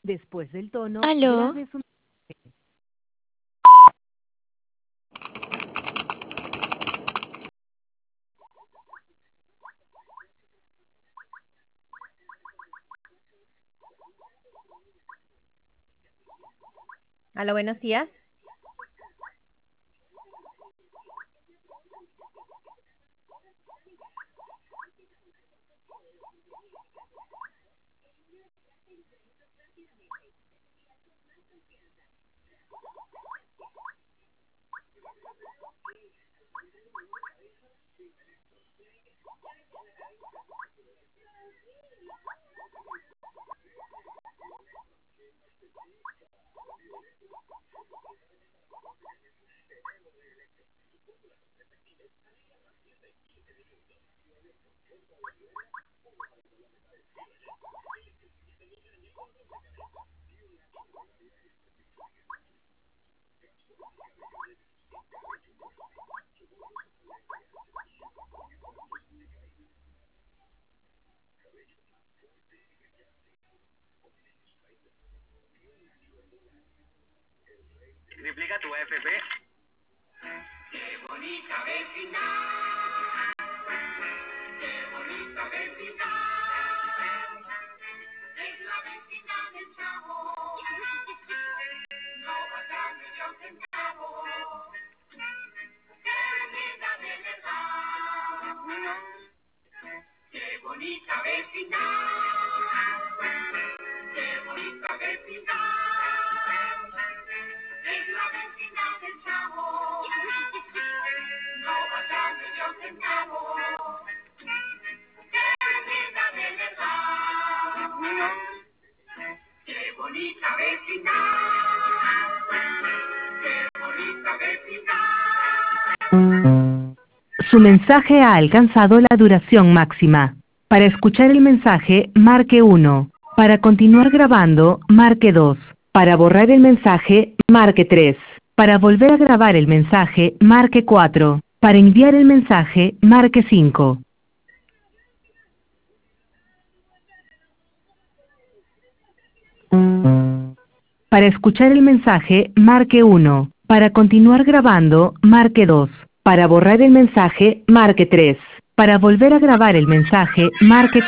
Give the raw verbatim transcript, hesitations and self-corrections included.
Después del tono, ¿Aló? grabe su... Aló, buenos días. Triplica tu A F P. Qué bonita vecindad, qué bonita vecindad, es la vecindad del Chavo, no valdrá medio centavo, qué linda de verdad, qué bonita vecindad, qué bonita vecindad, es la vecindad del Chavo, no valdrá medio centavo, qué linda de verdad, qué bonita vecindad, qué bonita vecindad. Su mensaje ha alcanzado la duración máxima. Para escuchar el mensaje, marque uno. Para continuar grabando, marque dos. Para borrar el mensaje, marque tres. Para volver a grabar el mensaje, marque cuatro. Para enviar el mensaje, marque cinco. Para escuchar el mensaje, marque uno. Para continuar grabando, marque dos. Para borrar el mensaje, marque tres. Para volver a grabar el mensaje, marque